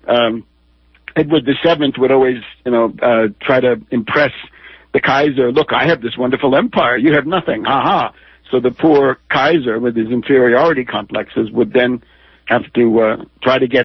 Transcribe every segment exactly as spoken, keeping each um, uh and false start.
um, Edward the Seventh would always, you know, uh, try to impress the Kaiser. Look, I have this wonderful empire. You have nothing. Ha ha. So the poor Kaiser, with his inferiority complexes, would then have to uh, try to get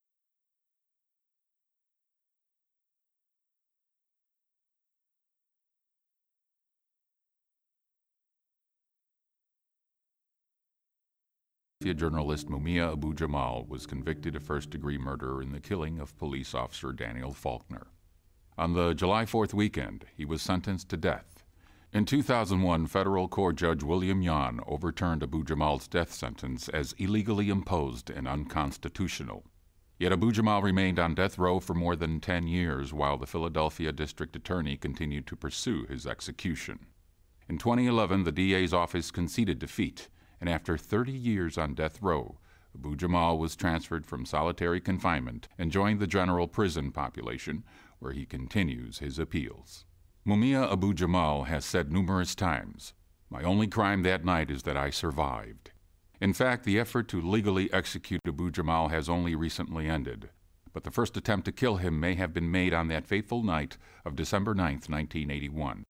journalist Mumia Abu-Jamal was convicted of first-degree murder in the killing of police officer Daniel Faulkner. On the July fourth weekend, he was sentenced to death. In two thousand one, federal court judge William Yan overturned Abu-Jamal's death sentence as illegally imposed and unconstitutional. Yet Abu-Jamal remained on death row for more than ten years while the Philadelphia district attorney continued to pursue his execution. In twenty eleven, the D A's office conceded defeat, and after thirty years on death row, Abu-Jamal was transferred from solitary confinement and joined the general prison population, where he continues his appeals. Mumia Abu-Jamal has said numerous times, "My only crime that night is that I survived." In fact, the effort to legally execute Abu-Jamal has only recently ended, but the first attempt to kill him may have been made on that fateful night of December ninth, nineteen eighty-one.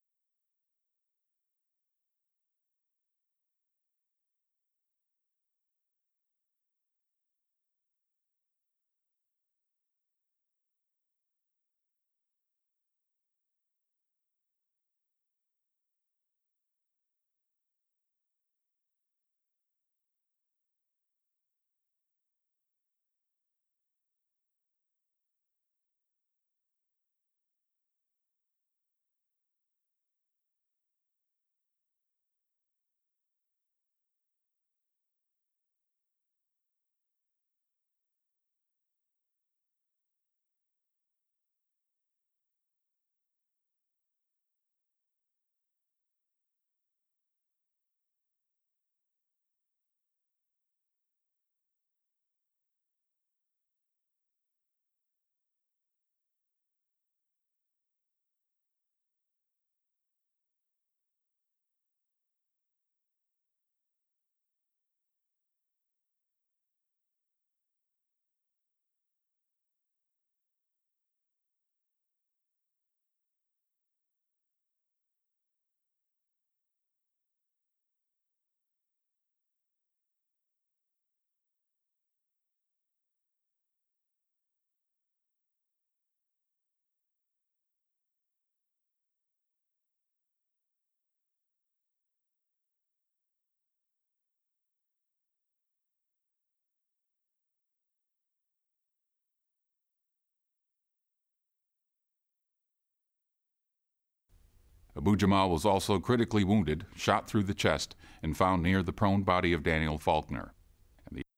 Abu-Jamal was also critically wounded, shot through the chest, and found near the prone body of Daniel Faulkner. And the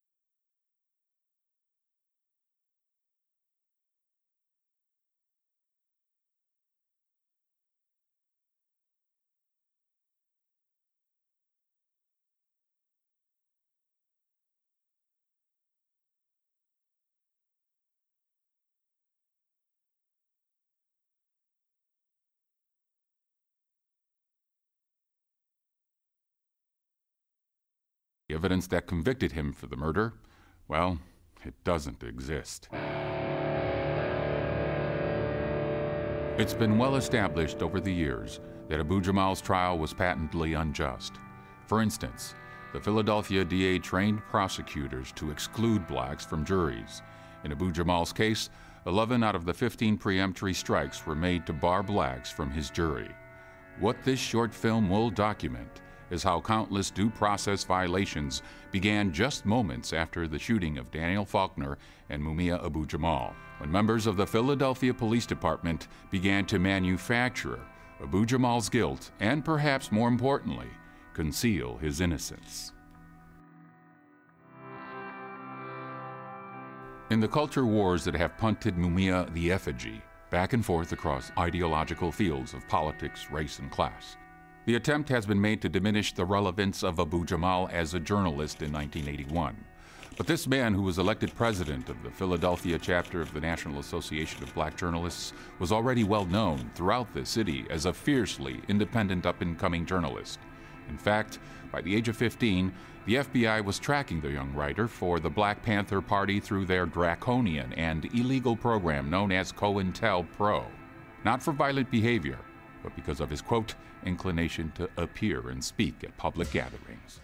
evidence that convicted him for the murder, well, it doesn't exist. It's been well established over the years that Abu-Jamal's trial was patently unjust. For instance, the Philadelphia D A trained prosecutors to exclude blacks from juries. In Abu-Jamal's case, eleven out of the fifteen preemptory strikes were made to bar blacks from his jury. What this short film will document is how countless due process violations began just moments after the shooting of Daniel Faulkner and Mumia Abu-Jamal, when members of the Philadelphia Police Department began to manufacture Abu-Jamal's guilt and, perhaps more importantly, conceal his innocence. In the culture wars that have punted Mumia the effigy back and forth across ideological fields of politics, race, and class, the attempt has been made to diminish the relevance of Abu-Jamal as a journalist in nineteen eighty-one. But this man, who was elected president of the Philadelphia chapter of the National Association of Black Journalists, was already well known throughout the city as a fiercely independent up-and-coming journalist. In fact, by the age of fifteen, the F B I was tracking the young writer for the Black Panther Party through their draconian and illegal program known as COINTELPRO. Not for violent behavior, but because of his, quote, inclination to appear and speak at public gatherings.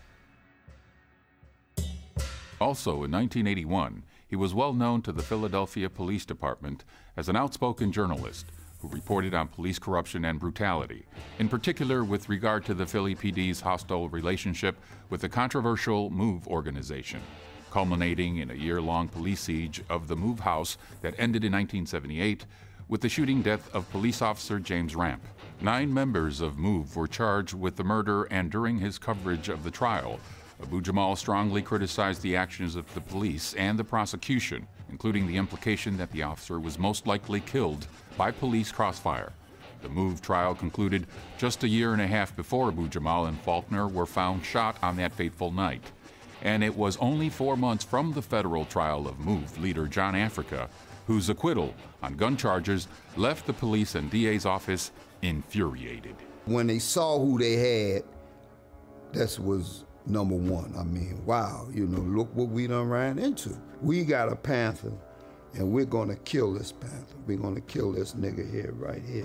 Also, in nineteen eighty-one, he was well known to the Philadelphia Police Department as an outspoken journalist who reported on police corruption and brutality, in particular with regard to the Philly P D's hostile relationship with the controversial MOVE organization, culminating in a year-long police siege of the MOVE House that ended in nineteen seventy-eight with the shooting death of police officer James Ramp. Nine members of MOVE were charged with the murder, and during his coverage of the trial, Abu Jamal strongly criticized the actions of the police and the prosecution, including the implication that the officer was most likely killed by police crossfire. The MOVE trial concluded just a year and a half before Abu Jamal and Faulkner were found shot on that fateful night. And it was only four months from the federal trial of MOVE leader John Africa, whose acquittal on gun charges left the police and D A's office infuriated. When they saw who they had, that was number one. I mean, wow, you know, look what we done ran into. We got a Panther, and we're gonna kill this Panther. We're gonna kill this nigga here, right here.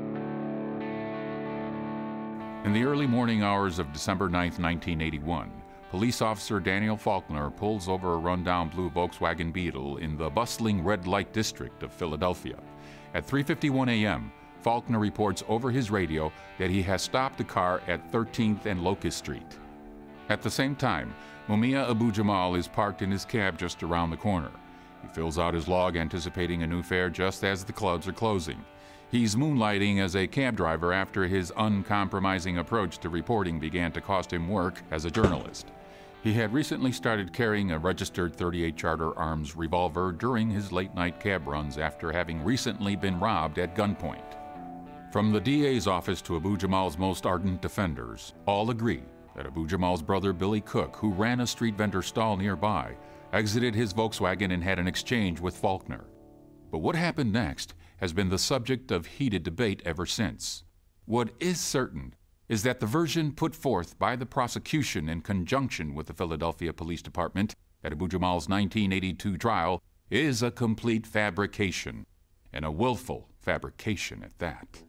In the early morning hours of December ninth, nineteen eighty-one, police officer Daniel Faulkner pulls over a rundown blue Volkswagen Beetle in the bustling red light district of Philadelphia. At three fifty-one a.m., Faulkner reports over his radio that he has stopped the car at thirteenth and Locust Street. At the same time, Mumia Abu Jamal is parked in his cab just around the corner. He fills out his log anticipating a new fare just as the clubs are closing. He's moonlighting as a cab driver after his uncompromising approach to reporting began to cost him work as a journalist. He had recently started carrying a registered thirty-eight Charter Arms revolver during his late-night cab runs after having recently been robbed at gunpoint. From the D A's office to Abu Jamal's most ardent defenders, all agree that Abu Jamal's brother Billy Cook, who ran a street vendor stall nearby, exited his Volkswagen and had an exchange with Faulkner. But what happened next has been the subject of heated debate ever since. What is certain is that the version put forth by the prosecution in conjunction with the Philadelphia Police Department at Abu Jamal's nineteen eighty-two trial is a complete fabrication, and a willful fabrication at that.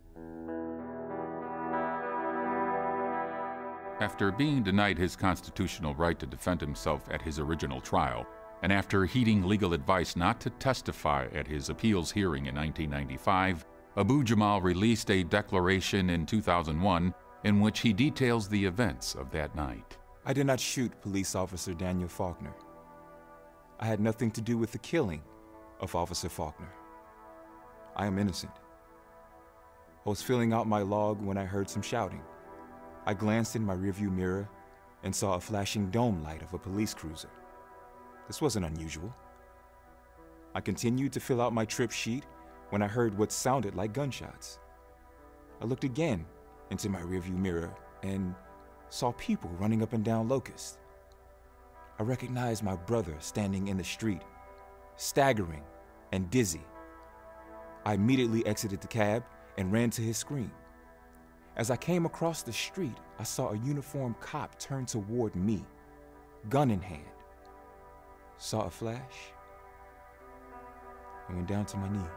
After being denied his constitutional right to defend himself at his original trial, and after heeding legal advice not to testify at his appeals hearing in nineteen ninety-five, Abu Jamal released a declaration in two thousand one in which he details the events of that night. I did not shoot police officer Daniel Faulkner. I had nothing to do with the killing of Officer Faulkner. I am innocent. I was filling out my log when I heard some shouting. I glanced in my rearview mirror and saw a flashing dome light of a police cruiser. This wasn't unusual. I continued to fill out my trip sheet when I heard what sounded like gunshots. I looked again into my rearview mirror and saw people running up and down Locust. I recognized my brother standing in the street, staggering and dizzy. I immediately exited the cab and ran to his screen. As I came across the street, I saw a uniformed cop turn toward me, gun in hand. Saw a flash and went down to my knees.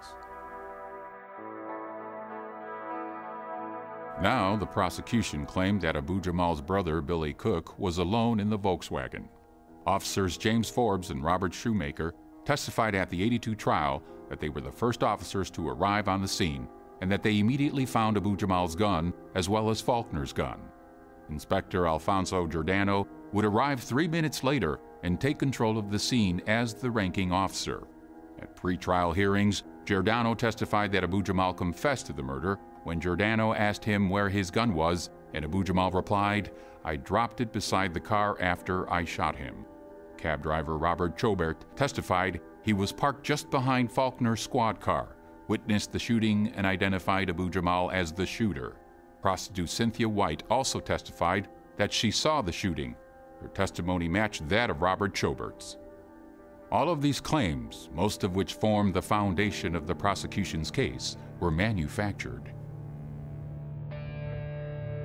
Now, the prosecution claimed that Abu Jamal's brother, Billy Cook, was alone in the Volkswagen. Officers James Forbes and Robert Shoemaker testified at the eighty-two trial that they were the first officers to arrive on the scene and that they immediately found Abu Jamal's gun as well as Faulkner's gun. Inspector Alfonso Giordano would arrive three minutes later and take control of the scene as the ranking officer. At pre-trial hearings, Giordano testified that Abu Jamal confessed to the murder when Giordano asked him where his gun was, and Abu Jamal replied, "I dropped it beside the car after I shot him." Cab driver Robert Chobert testified he was parked just behind Faulkner's squad car, witnessed the shooting, and identified Abu Jamal as the shooter. Prostitute Cynthia White also testified that she saw the shooting. Her testimony matched that of Robert Chobert's. All of these claims, most of which form the foundation of the prosecution's case, were manufactured.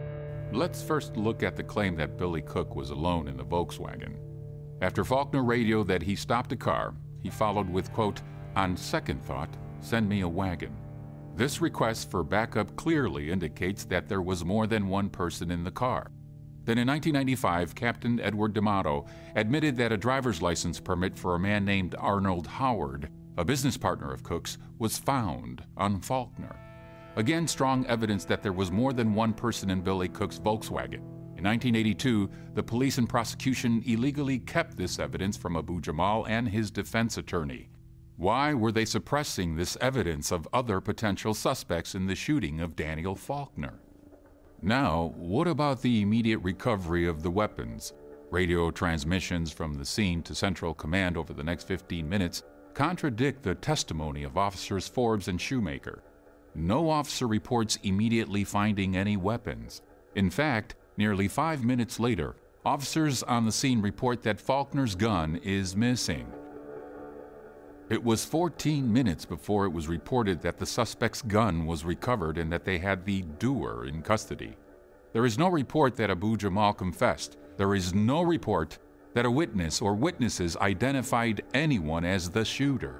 Let's first look at the claim that Billy Cook was alone in the Volkswagen. After Faulkner radioed that he stopped a car, he followed with, quote, "On second thought, send me a wagon." This request for backup clearly indicates that there was more than one person in the car. Then in nineteen ninety-five, Captain Edward D'Amato admitted that a driver's license permit for a man named Arnold Howard, a business partner of Cook's, was found on Faulkner. Again, strong evidence that there was more than one person in Billy Cook's Volkswagen. In nineteen eighty-two, the police and prosecution illegally kept this evidence from Abu Jamal and his defense attorney. Why were they suppressing this evidence of other potential suspects in the shooting of Daniel Faulkner? Now, what about the immediate recovery of the weapons? Radio transmissions from the scene to Central Command over the next fifteen minutes contradict the testimony of Officers Forbes and Shoemaker. No officer reports immediately finding any weapons. In fact, nearly five minutes later, officers on the scene report that Faulkner's gun is missing. It was fourteen minutes before it was reported that the suspect's gun was recovered and that they had the doer in custody. There is no report that Abu Jamal confessed. There is no report that a witness or witnesses identified anyone as the shooter.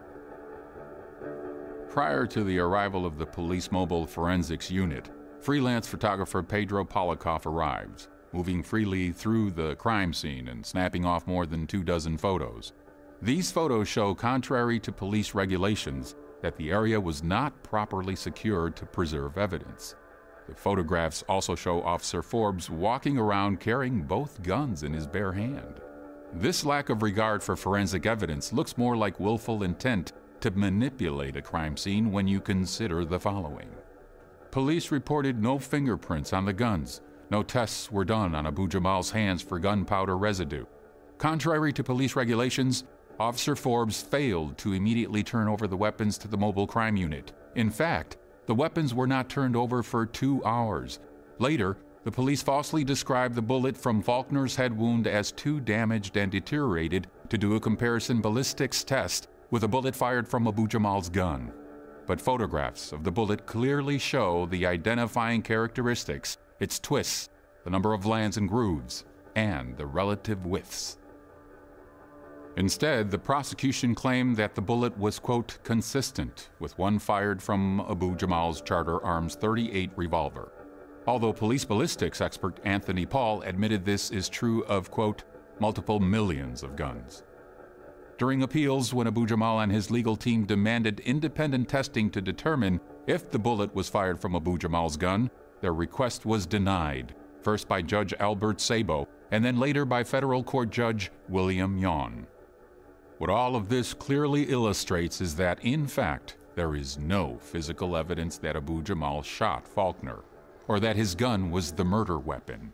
Prior to the arrival of the police mobile forensics unit, freelance photographer Pedro Polikoff arrived, moving freely through the crime scene and snapping off more than two dozen photos. These photos show, contrary to police regulations, that the area was not properly secured to preserve evidence. The photographs also show Officer Forbes walking around carrying both guns in his bare hand. This lack of regard for forensic evidence looks more like willful intent to manipulate a crime scene when you consider the following. Police reported no fingerprints on the guns. No tests were done on Abu Jamal's hands for gunpowder residue. Contrary to police regulations, Officer Forbes failed to immediately turn over the weapons to the mobile crime unit. In fact, the weapons were not turned over for two hours. Later, the police falsely described the bullet from Faulkner's head wound as too damaged and deteriorated to do a comparison ballistics test with a bullet fired from Abu Jamal's gun. But photographs of the bullet clearly show the identifying characteristics, its twists, the number of lands and grooves, and the relative widths. Instead, the prosecution claimed that the bullet was, quote, consistent with one fired from Abu Jamal's Charter Arms thirty-eight revolver. Although police ballistics expert Anthony Paul admitted this is true of, quote, multiple millions of guns. During appeals, when Abu Jamal and his legal team demanded independent testing to determine if the bullet was fired from Abu Jamal's gun, their request was denied, first by Judge Albert Sabo, and then later by federal court judge William Yawn. What all of this clearly illustrates is that, in fact, there is no physical evidence that Abu Jamal shot Faulkner, or that his gun was the murder weapon.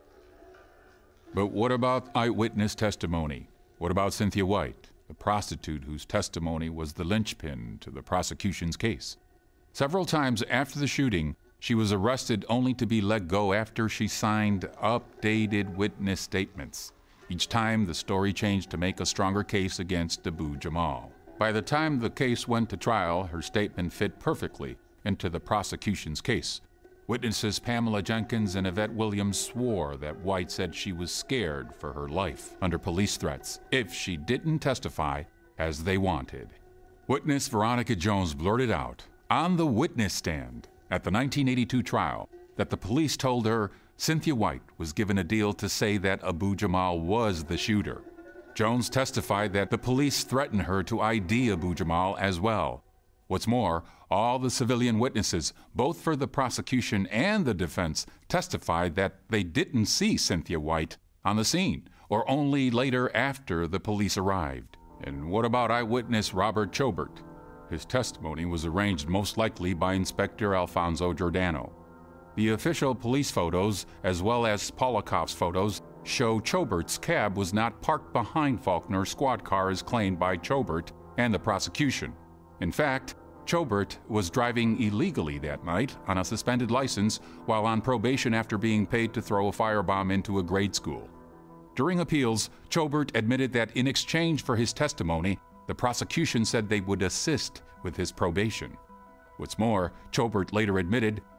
But what about eyewitness testimony? What about Cynthia White, the prostitute whose testimony was the linchpin to the prosecution's case? Several times after the shooting, she was arrested only to be let go after she signed updated witness statements. Each time, the story changed to make a stronger case against Abu Jamal. By the time the case went to trial, her statement fit perfectly into the prosecution's case. Witnesses Pamela Jenkins and Yvette Williams swore that White said she was scared for her life under police threats if she didn't testify as they wanted. Witness Veronica Jones blurted out on the witness stand at the nineteen eighty-two trial that the police told her Cynthia White was given a deal to say that Abu Jamal was the shooter. Jones testified that the police threatened her to I D Abu Jamal as well. What's more, all the civilian witnesses, both for the prosecution and the defense, testified that they didn't see Cynthia White on the scene, or only later after the police arrived. And what about eyewitness Robert Chobert? His testimony was arranged most likely by Inspector Alfonso Giordano. The official police photos, as well as Polikoff's photos, show Chobert's cab was not parked behind Faulkner's squad car as claimed by Chobert and the prosecution. In fact, Chobert was driving illegally that night on a suspended license while on probation after being paid to throw a firebomb into a grade school. During appeals, Chobert admitted that in exchange for his testimony, the prosecution said they would assist with his probation. What's more, Chobert later admitted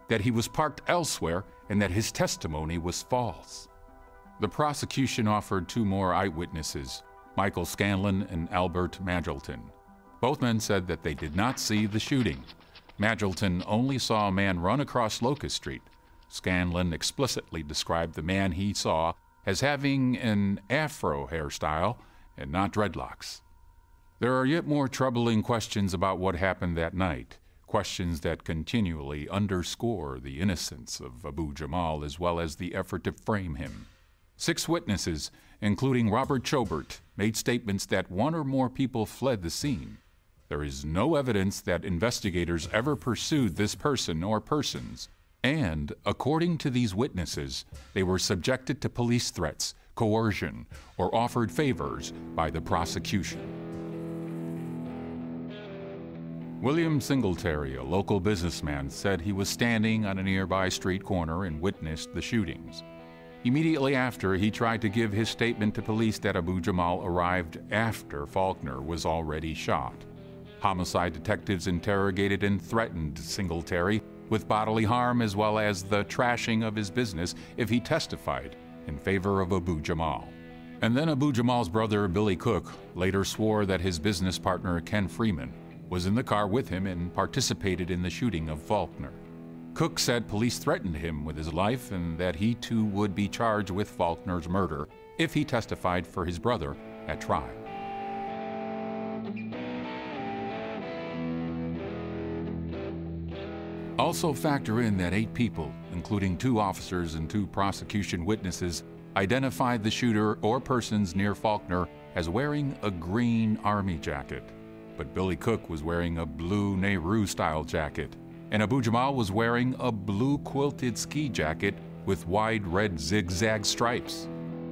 that he was parked elsewhere and that his testimony was false. The prosecution offered two more eyewitnesses, Michael Scanlon and Albert Magilton. Both men said that they did not see the shooting. Magilton only saw a man run across Locust Street. Scanlon explicitly described the man he saw as having an afro hairstyle and not dreadlocks. There are yet more troubling questions about what happened that night, questions that continually underscore the innocence of Abu Jamal as well as the effort to frame him. Six witnesses, including Robert Chobert, made statements that one or more people fled the scene. There is no evidence that investigators ever pursued this person or persons, and, according to these witnesses, they were subjected to police threats, coercion, or offered favors by the prosecution. William Singletary, a local businessman, said he was standing on a nearby street corner and witnessed the shootings. Immediately after, he tried to give his statement to police that Abu Jamal arrived after Faulkner was already shot. Homicide detectives interrogated and threatened Singletary with bodily harm as well as the trashing of his business if he testified in favor of Abu Jamal. And then Abu Jamal's brother, Billy Cook, later swore that his business partner, Ken Freeman, was in the car with him and participated in the shooting of Faulkner. Cook said police threatened him with his life and that he too would be charged with Faulkner's murder if he testified for his brother at trial. Also factor in that eight people, including two officers and two prosecution witnesses, identified the shooter or persons near Faulkner as wearing a green army jacket. But Billy Cook was wearing a blue Nehru-style jacket, and Abu Jamal was wearing a blue quilted ski jacket with wide red zigzag stripes.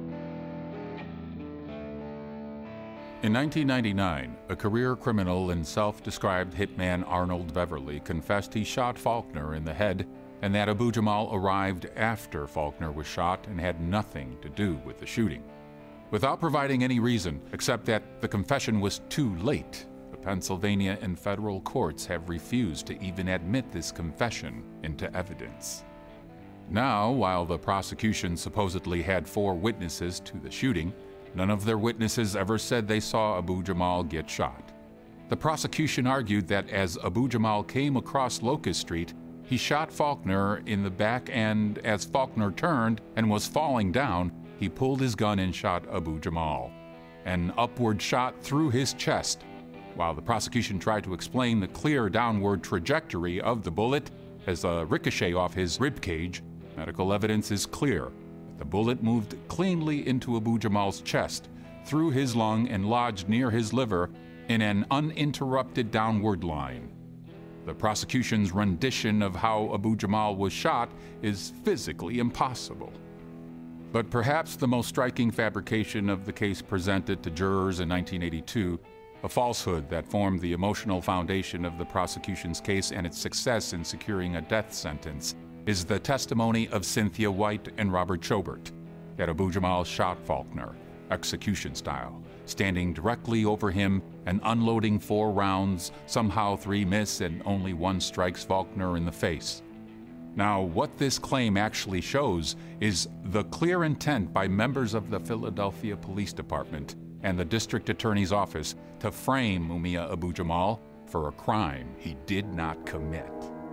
In nineteen ninety-nine, a career criminal and self-described hitman Arnold Beverly confessed he shot Faulkner in the head and that Abu Jamal arrived after Faulkner was shot and had nothing to do with the shooting. Without providing any reason except that the confession was too late, the Pennsylvania and federal courts have refused to even admit this confession into evidence. Now, while the prosecution supposedly had four witnesses to the shooting, none of their witnesses ever said they saw Abu Jamal get shot. The prosecution argued that as Abu Jamal came across Locust Street, he shot Faulkner in the back, and as Faulkner turned and was falling down, he pulled his gun and shot Abu Jamal. An upward shot through his chest. While the prosecution tried to explain the clear downward trajectory of the bullet as a ricochet off his ribcage, medical evidence is clear. The bullet moved cleanly into Abu Jamal's chest, through his lung, and lodged near his liver in an uninterrupted downward line. The prosecution's rendition of how Abu Jamal was shot is physically impossible. But perhaps the most striking fabrication of the case presented to jurors in nineteen eighty-two, a falsehood that formed the emotional foundation of the prosecution's case and its success in securing a death sentence, is the testimony of Cynthia White and Robert Chobert that Abu Jamal shot Faulkner, execution style, standing directly over him and unloading four rounds, somehow three miss and only one strikes Faulkner in the face. Now, what this claim actually shows is the clear intent by members of the Philadelphia Police Department and the District Attorney's Office to frame Mumia Abu Jamal for a crime he did not commit.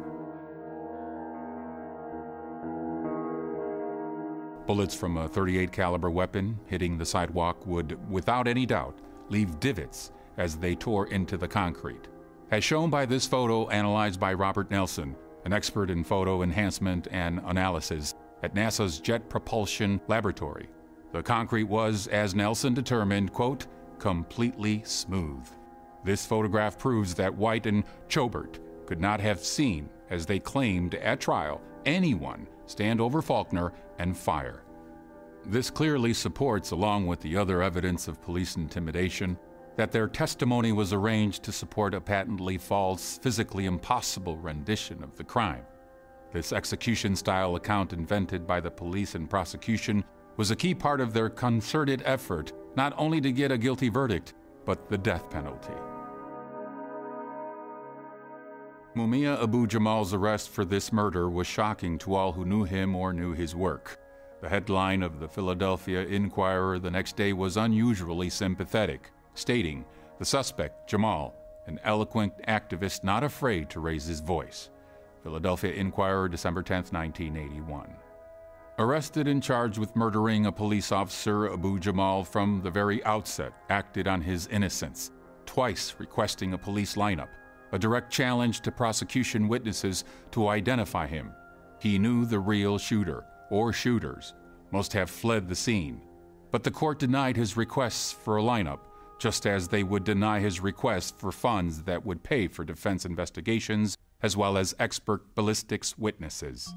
Bullets from a thirty-eight caliber weapon hitting the sidewalk would, without any doubt, leave divots as they tore into the concrete. As shown by this photo analyzed by Robert Nelson, an expert in photo enhancement and analysis at NASA's Jet Propulsion Laboratory, the concrete was, as Nelson determined, quote, completely smooth. This photograph proves that White and Chobert could not have seen, as they claimed at trial, anyone stand over Faulkner and fire. This clearly supports, along with the other evidence of police intimidation, that their testimony was arranged to support a patently false, physically impossible rendition of the crime. This execution-style account invented by the police and prosecution was a key part of their concerted effort not only to get a guilty verdict, but the death penalty. Mumia Abu Jamal's arrest for this murder was shocking to all who knew him or knew his work. The headline of the Philadelphia Inquirer the next day was unusually sympathetic, stating, "The suspect, Jamal, an eloquent activist not afraid to raise his voice." Philadelphia Inquirer, December tenth, nineteen eighty-one. Arrested and charged with murdering a police officer, Abu Jamal from the very outset acted on his innocence, twice requesting a police lineup, a direct challenge to prosecution witnesses to identify him. He knew the real shooter, or shooters, must have fled the scene, but the court denied his requests for a lineup, just as they would deny his request for funds that would pay for defense investigations as well as expert ballistics witnesses.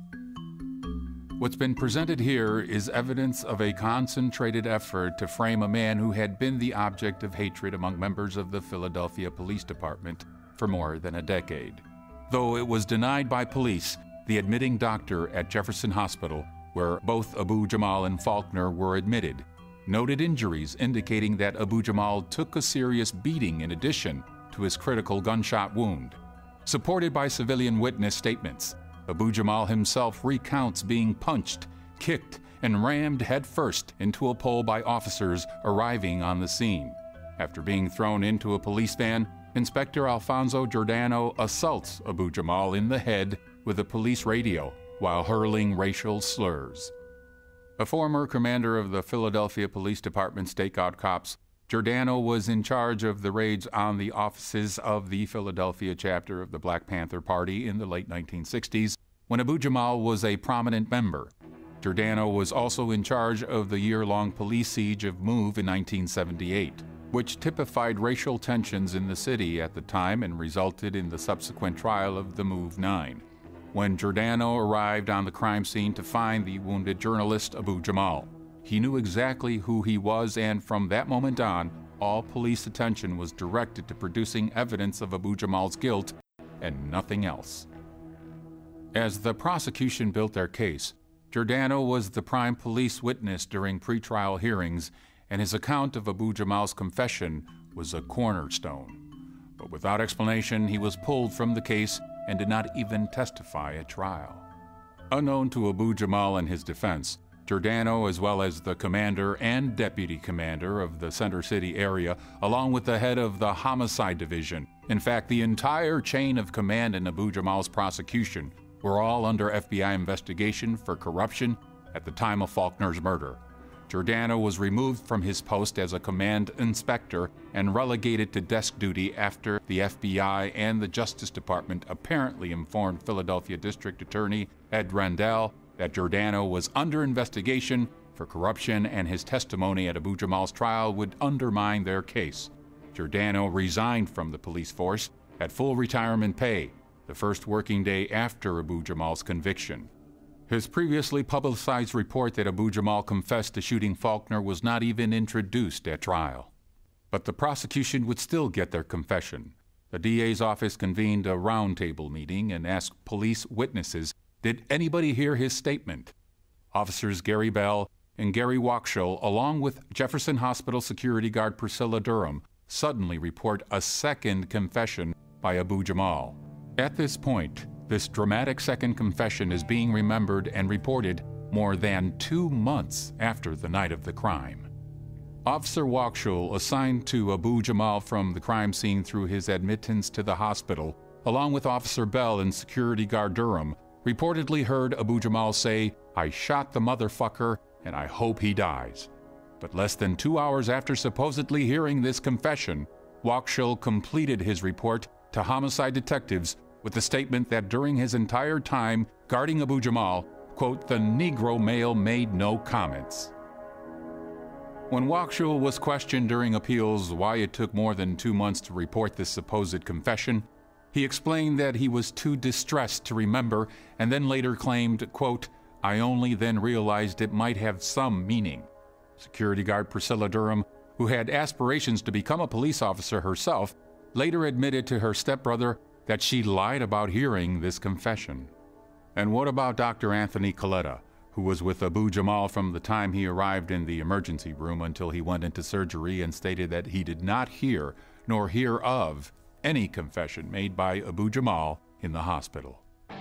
What's been presented here is evidence of a concentrated effort to frame a man who had been the object of hatred among members of the Philadelphia Police Department for more than a decade. Though it was denied by police, the admitting doctor at Jefferson Hospital, where both Abu Jamal and Faulkner were admitted, noted injuries indicating that Abu Jamal took a serious beating in addition to his critical gunshot wound. Supported by civilian witness statements, Abu Jamal himself recounts being punched, kicked, and rammed headfirst into a pole by officers arriving on the scene. After being thrown into a police van, Inspector Alfonso Giordano assaults Abu Jamal in the head with a police radio while hurling racial slurs. A former commander of the Philadelphia Police Department stakeout cops, Giordano was in charge of the raids on the offices of the Philadelphia chapter of the Black Panther Party in the late nineteen sixties, when Abu Jamal was a prominent member. Giordano was also in charge of the year-long police siege of MOVE in nineteen seventy-eight, which typified racial tensions in the city at the time and resulted in the subsequent trial of the MOVE nine. When Giordano arrived on the crime scene to find the wounded journalist Abu Jamal, he knew exactly who he was, and from that moment on, all police attention was directed to producing evidence of Abu Jamal's guilt and nothing else. As the prosecution built their case, Giordano was the prime police witness during pretrial hearings, and his account of Abu Jamal's confession was a cornerstone. But without explanation, he was pulled from the case and did not even testify at trial. Unknown to Abu Jamal and his defense, Giordano, as well as the commander and deputy commander of the Center City area, along with the head of the homicide division, in fact, the entire chain of command in Abu Jamal's prosecution, were all under F B I investigation for corruption at the time of Faulkner's murder. Giordano was removed from his post as a command inspector and relegated to desk duty after the F B I and the Justice Department apparently informed Philadelphia District Attorney Ed Rendell that Giordano was under investigation for corruption and his testimony at Abu Jamal's trial would undermine their case. Giordano resigned from the police force at full retirement pay, the first working day after Abu Jamal's conviction. His previously publicized report that Abu Jamal confessed to shooting Faulkner was not even introduced at trial. But the prosecution would still get their confession. The D A's office convened a roundtable meeting and asked police witnesses, did anybody hear his statement? Officers Gary Bell and Gary Wakshull, along with Jefferson Hospital security guard Priscilla Durham, suddenly report a second confession by Abu Jamal. At this point, this dramatic second confession is being remembered and reported more than two months after the night of the crime. Officer Wakshull, assigned to Abu Jamal from the crime scene through his admittance to the hospital, along with Officer Bell and security guard Durham, reportedly heard Abu Jamal say, "I shot the motherfucker and I hope he dies." But less than two hours after supposedly hearing this confession, Wakshull completed his report to homicide detectives with the statement that during his entire time guarding Abu Jamal, quote, "the Negro male made no comments." When Wakshull was questioned during appeals why it took more than two months to report this supposed confession, he explained that he was too distressed to remember, and then later claimed, quote, "I only then realized it might have some meaning." Security guard Priscilla Durham, who had aspirations to become a police officer herself, later admitted to her stepbrother that she lied about hearing this confession. And what about Doctor Anthony Coletta, who was with Abu Jamal from the time he arrived in the emergency room until he went into surgery and stated that he did not hear nor hear of any confession made by Abu Jamal in the hospital.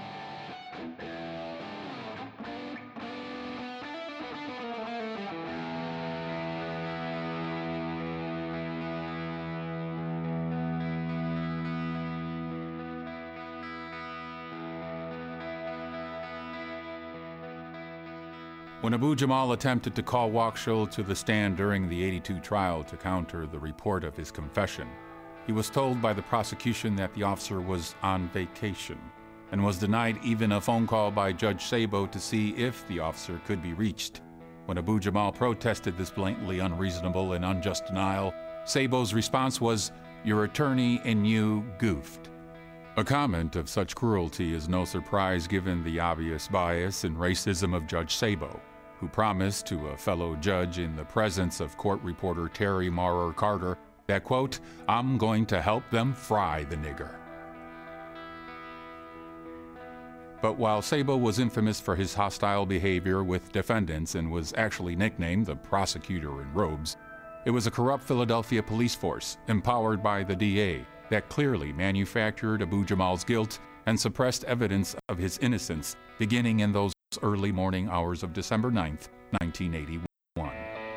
When Abu Jamal attempted to call Wakiil to the stand during the eighty-two trial to counter the report of his confession, he was told by the prosecution that the officer was on vacation and was denied even a phone call by Judge Sabo to see if the officer could be reached. When Abu Jamal protested this blatantly unreasonable and unjust denial, Sabo's response was, "Your attorney and you goofed." A comment of such cruelty is no surprise given the obvious bias and racism of Judge Sabo, who promised to a fellow judge in the presence of court reporter Terry Maurer Carter that, quote, "I'm going to help them fry the nigger." But while Sabo was infamous for his hostile behavior with defendants and was actually nicknamed the prosecutor in robes, it was a corrupt Philadelphia police force, empowered by the D A, that clearly manufactured Abu Jamal's guilt and suppressed evidence of his innocence beginning in those early morning hours of December ninth, nineteen eighty-one.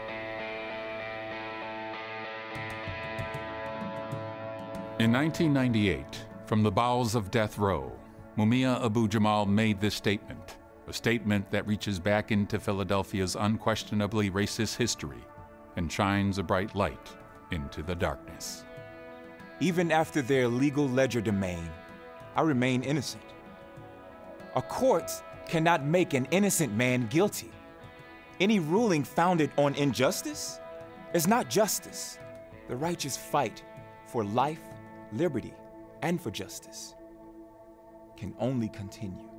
In nineteen ninety-eight, from the bowels of death row, Mumia Abu Jamal made this statement, a statement that reaches back into Philadelphia's unquestionably racist history and shines a bright light into the darkness. Even after their legal legerdemain, I remain innocent. A court cannot make an innocent man guilty. Any ruling founded on injustice is not justice. The righteous fight for life, liberty, and for justice can only continue.